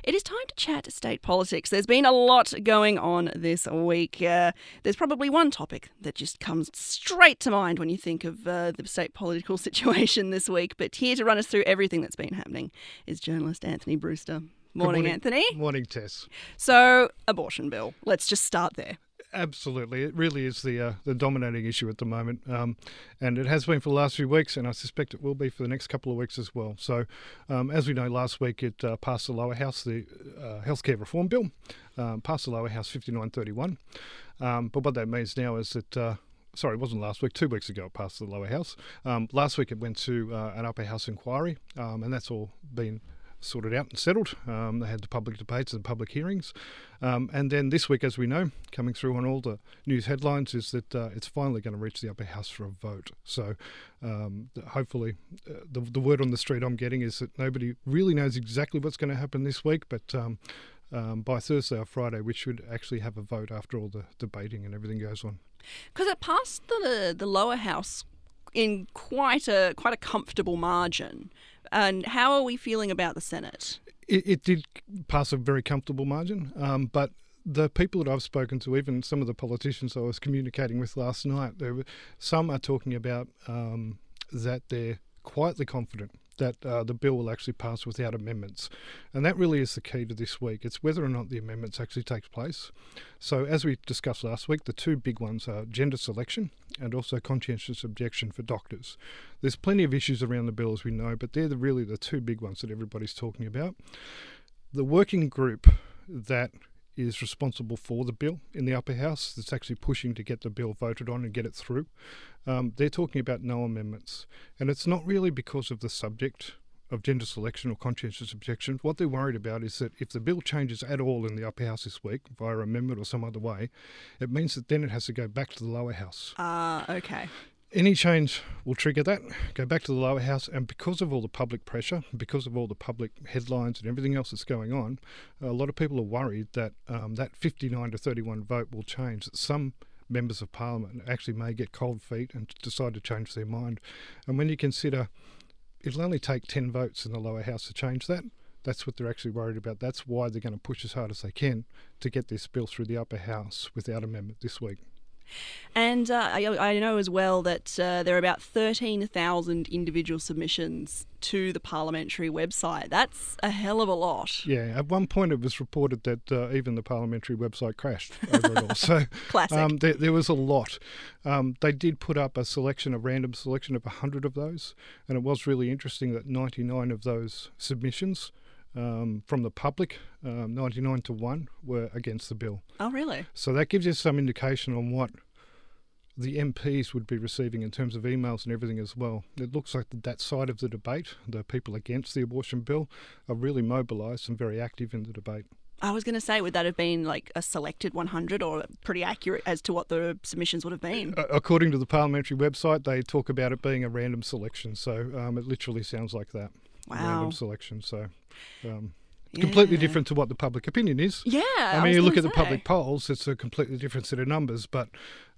It is time to chat state politics. There's been a lot going on this week. There's probably one topic that just comes straight to mind when you think of the state political situation this week. But here to run us through everything that's been happening is journalist Anthony Brewster. Morning, Anthony. Morning, Tess. So, abortion bill. Let's just start there. Absolutely. It really is the dominating issue at the moment. And it has been for the last few weeks, and I suspect it will be for the next couple of weeks as well. So, as we know, last week it passed the lower house, the healthcare reform bill, passed the lower house 59-31. But what that means now is that... Sorry, it wasn't last week. 2 weeks ago it passed the lower house. Last week it went to an upper house inquiry, and that's all been sorted out and settled. They had the public debates and public hearings. And then this week, as we know, coming through on all the news headlines is that it's finally going to reach the upper house for a vote. So hopefully the word on the street I'm getting is that nobody really knows exactly what's going to happen this week, but by Thursday or Friday we should actually have a vote after all the debating and everything goes on. Because it passed the lower house in quite a comfortable margin. And how are we feeling about the Senate? It did pass a very comfortable margin, but the people that I've spoken to, even some of the politicians I was communicating with last night, some are talking about that they're quietly confident that the bill will actually pass without amendments. And that really is the key to this week. It's whether or not the amendments actually take place. So as we discussed last week, the two big ones are gender selection and also conscientious objection for doctors. There's plenty of issues around the bill, as we know, but they're really the two big ones that everybody's talking about. The working group that is responsible for the bill in the upper house that's actually pushing to get the bill voted on and get it through. They're talking about no amendments. And it's not really because of the subject of gender selection or conscientious objection. What they're worried about is that if the bill changes at all in the upper house this week via amendment or some other way, it means that then it has to go back to the lower house. Okay. Any change will trigger that, go back to the lower house, and because of all the public pressure, because of all the public headlines and everything else that's going on, a lot of people are worried that that 59-31 vote will change, that some members of Parliament actually may get cold feet and decide to change their mind. And when you consider it'll only take 10 votes in the lower house to change that, that's what they're actually worried about. That's why they're going to push as hard as they can to get this bill through the upper house without amendment this week. And I know as well that there are about 13,000 individual submissions to the parliamentary website. That's a hell of a lot. Yeah, at one point it was reported that even the parliamentary website crashed over it all. So classic. There was a lot. They did put up a random selection of 100 of those, and it was really interesting that 99 of those submissions from the public, 99-1, were against the bill. Oh, really? So that gives you some indication on what the MPs would be receiving in terms of emails and everything as well. It looks like that side of the debate, the people against the abortion bill, are really mobilised and very active in the debate. I was going to say, would that have been like a selected 100 or pretty accurate as to what the submissions would have been? According to the parliamentary website, they talk about it being a random selection. So it literally sounds like that. Wow. Random selection. So completely different to what the public opinion is. Yeah. I mean, you look at the public polls, it's a completely different set of numbers. But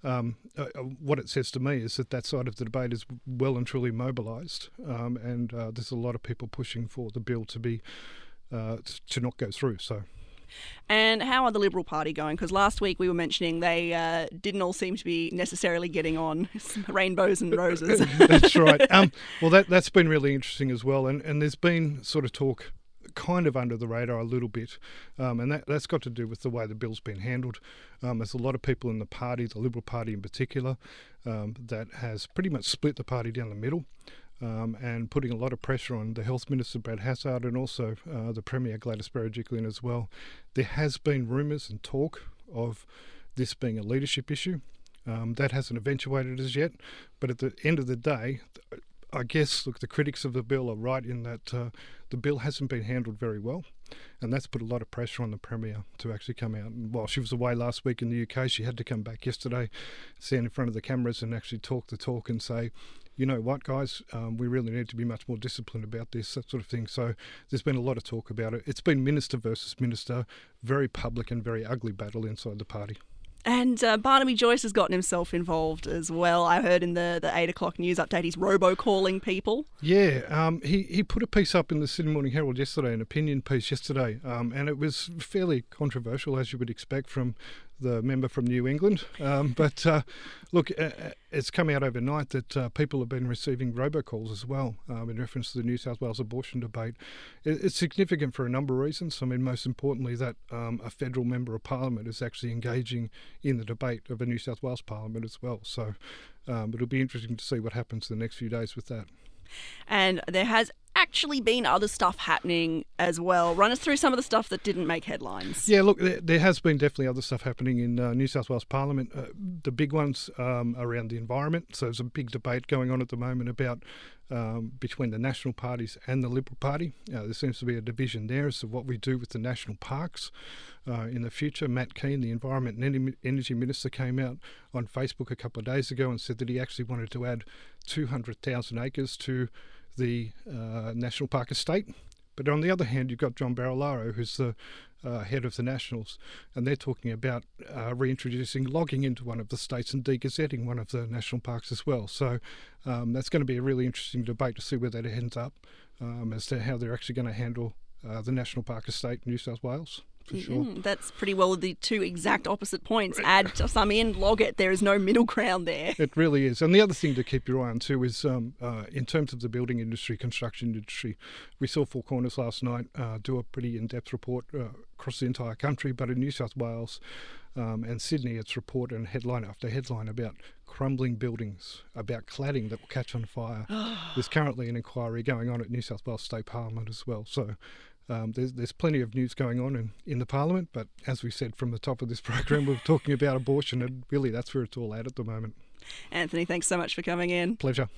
what it says to me is that side of the debate is well and truly mobilised. And there's a lot of people pushing for the bill to be to not go through. So. And how are the Liberal Party going? Because last week we were mentioning they didn't all seem to be necessarily getting on rainbows and roses. That's right. Well, that's been really interesting as well. And there's been sort of talk kind of under the radar a little bit, and that's got to do with the way the bill's been handled. There's a lot of people in the party, the Liberal Party in particular, that has pretty much split the party down the middle. And putting a lot of pressure on the Health Minister, Brad Hazzard, and also the Premier, Gladys Berejiklian, as well. There has been rumours and talk of this being a leadership issue. That hasn't eventuated as yet. But at the end of the day, I guess, look, the critics of the bill are right in that the bill hasn't been handled very well. And that's put a lot of pressure on the Premier to actually come out. And while she was away last week in the UK, she had to come back yesterday, stand in front of the cameras and actually talk the talk and say, you know what, guys, we really need to be much more disciplined about this, that sort of thing. So there's been a lot of talk about it. It's been minister versus minister, very public and very ugly battle inside the party. And Barnaby Joyce has gotten himself involved as well. I heard in the 8 o'clock news update he's robo-calling people. Yeah, he put a piece up in the Sydney Morning Herald yesterday, an opinion piece yesterday, and it was fairly controversial, as you would expect from the member from New England. But look, it's come out overnight that people have been receiving robocalls as well in reference to the New South Wales abortion debate. It's significant for a number of reasons. I mean, most importantly, that a federal member of parliament is actually engaging in the debate of a New South Wales parliament as well. So it'll be interesting to see what happens in the next few days with that. And there has actually been other stuff happening as well. Run us through some of the stuff that didn't make headlines. Yeah, look, there has been definitely other stuff happening in New South Wales Parliament. The big ones around the environment. So there's a big debate going on at the moment about between the National parties and the Liberal Party. There seems to be a division there as to what we do with the national parks in the future. Matt Keane, the Environment and Energy Minister, came out on Facebook a couple of days ago and said that he actually wanted to add 200,000 acres to the National Park estate. But on the other hand, you've got John Barilaro, who's the head of the Nationals, and they're talking about reintroducing logging into one of the states and degazetting one of the national parks as well. So that's going to be a really interesting debate to see where that ends up as to how they're actually going to handle the National Park estate in New South Wales. For sure. That's pretty well the two exact opposite points. Add some in, log it. There is no middle ground there. It really is. And the other thing to keep your eye on too is in terms of the building industry, construction industry, we saw Four Corners last night do a pretty in-depth report across the entire country, but in New South Wales and Sydney, it's report and headline after headline about crumbling buildings, about cladding that will catch on fire. There's currently an inquiry going on at New South Wales State Parliament as well. So there's plenty of news going on in the Parliament, but as we said from the top of this program, we're talking about abortion, and really that's where it's all at the moment. Anthony, thanks so much for coming in. Pleasure.